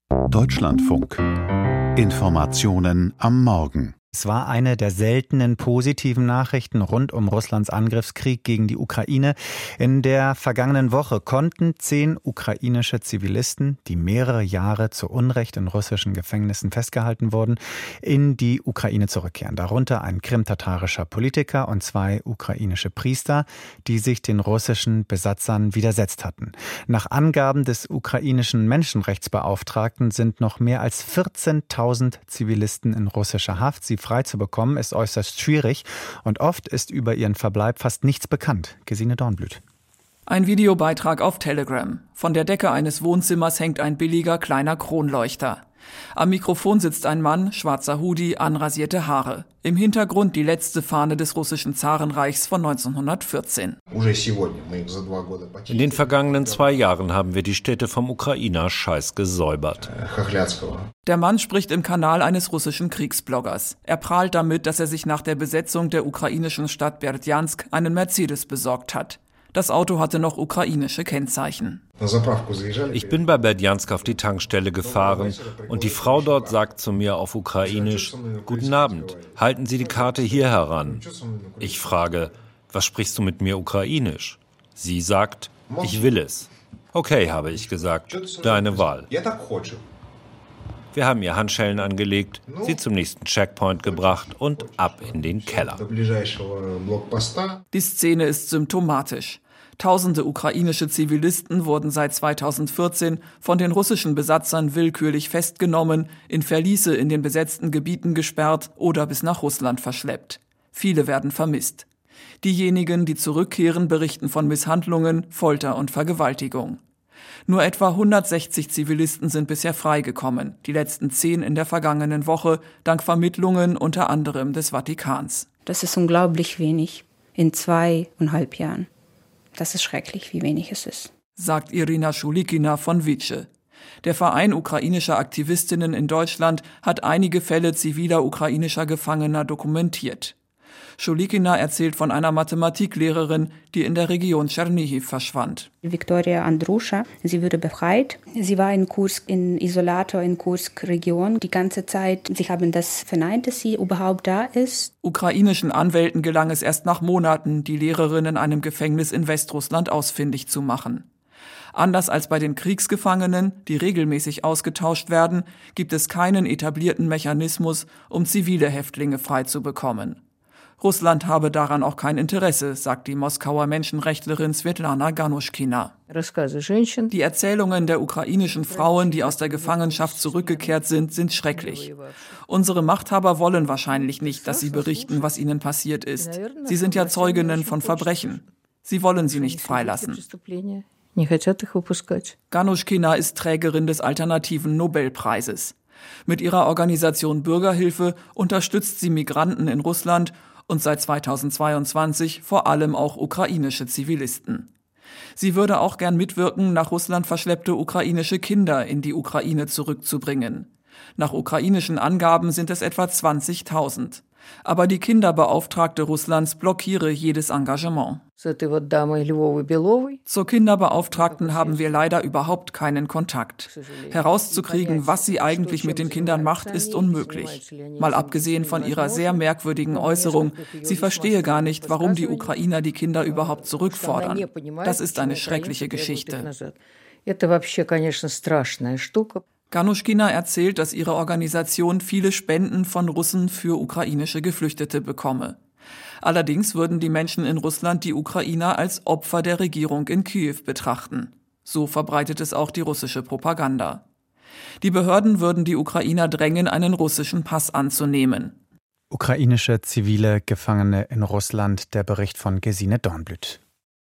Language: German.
Deutschlandfunk. Informationen am Morgen. Es war eine der seltenen positiven Nachrichten rund um Russlands Angriffskrieg gegen die Ukraine. In der vergangenen Woche konnten 10 ukrainische Zivilisten, die mehrere Jahre zu Unrecht in russischen Gefängnissen festgehalten wurden, in die Ukraine zurückkehren. Darunter ein krimtatarischer Politiker und 2 ukrainische Priester, die sich den russischen Besatzern widersetzt hatten. Nach Angaben des ukrainischen Menschenrechtsbeauftragten sind noch mehr als 14.000 Zivilisten in russischer Haft. Sie frei zu bekommen, ist äußerst schwierig und oft ist über ihren Verbleib fast nichts bekannt. Gesine Dornblüt. Ein Videobeitrag auf Telegram. Von der Decke eines Wohnzimmers hängt ein billiger kleiner Kronleuchter. Am Mikrofon sitzt ein Mann, schwarzer Hoodie, anrasierte Haare. Im Hintergrund die letzte Fahne des russischen Zarenreichs von 1914. In den vergangenen 2 Jahren haben wir die Städte vom Ukrainer-Scheiß gesäubert. Der Mann spricht im Kanal eines russischen Kriegsbloggers. Er prahlt damit, dass er sich nach der Besetzung der ukrainischen Stadt Berdjansk einen Mercedes besorgt hat. Das Auto hatte noch ukrainische Kennzeichen. Ich bin bei Berdjansk auf die Tankstelle gefahren und die Frau dort sagt zu mir auf Ukrainisch: Guten Abend, halten Sie die Karte hier heran. Ich frage: Was sprichst du mit mir Ukrainisch? Sie sagt: Ich will es. Okay, habe ich gesagt, deine Wahl. Wir haben ihr Handschellen angelegt, sie zum nächsten Checkpoint gebracht und ab in den Keller. Die Szene ist symptomatisch. Tausende ukrainische Zivilisten wurden seit 2014 von den russischen Besatzern willkürlich festgenommen, in Verliese in den besetzten Gebieten gesperrt oder bis nach Russland verschleppt. Viele werden vermisst. Diejenigen, die zurückkehren, berichten von Misshandlungen, Folter und Vergewaltigung. Nur etwa 160 Zivilisten sind bisher freigekommen, die letzten 10 in der vergangenen Woche, dank Vermittlungen unter anderem des Vatikans. Das ist unglaublich wenig in 2,5 Jahren. Das ist schrecklich, wie wenig es ist, sagt Irina Schulikina von Vice. Der Verein ukrainischer Aktivistinnen in Deutschland hat einige Fälle ziviler ukrainischer Gefangener dokumentiert. Schulikina erzählt von einer Mathematiklehrerin, die in der Region Tschernihiw verschwand. Viktoria Andruscha, sie wurde befreit. Sie war in Kursk, in Isolator in Kursk-Region die ganze Zeit. Sie haben das verneint, dass sie überhaupt da ist. Ukrainischen Anwälten gelang es erst nach Monaten, die Lehrerin in einem Gefängnis in Westrussland ausfindig zu machen. Anders als bei den Kriegsgefangenen, die regelmäßig ausgetauscht werden, gibt es keinen etablierten Mechanismus, um zivile Häftlinge freizubekommen. Russland habe daran auch kein Interesse, sagt die Moskauer Menschenrechtlerin Svetlana Ganushkina. Die Erzählungen der ukrainischen Frauen, die aus der Gefangenschaft zurückgekehrt sind, sind schrecklich. Unsere Machthaber wollen wahrscheinlich nicht, dass sie berichten, was ihnen passiert ist. Sie sind ja Zeuginnen von Verbrechen. Sie wollen sie nicht freilassen. Ganushkina ist Trägerin des alternativen Nobelpreises. Mit ihrer Organisation Bürgerhilfe unterstützt sie Migranten in Russland und seit 2022 vor allem auch ukrainische Zivilisten. Sie würde auch gern mitwirken, nach Russland verschleppte ukrainische Kinder in die Ukraine zurückzubringen. Nach ukrainischen Angaben sind es etwa 20.000. Aber die Kinderbeauftragte Russlands blockiere jedes Engagement. Zur Kinderbeauftragten haben wir leider überhaupt keinen Kontakt. Herauszukriegen, was sie eigentlich mit den Kindern macht, ist unmöglich. Mal abgesehen von ihrer sehr merkwürdigen Äußerung, sie verstehe gar nicht, warum die Ukrainer die Kinder überhaupt zurückfordern. Das ist eine schreckliche Geschichte. Ganushkina erzählt, dass ihre Organisation viele Spenden von Russen für ukrainische Geflüchtete bekomme. Allerdings würden die Menschen in Russland die Ukrainer als Opfer der Regierung in Kiew betrachten. So verbreitet es auch die russische Propaganda. Die Behörden würden die Ukrainer drängen, einen russischen Pass anzunehmen. Ukrainische zivile Gefangene in Russland, der Bericht von Gesine Dornblüt.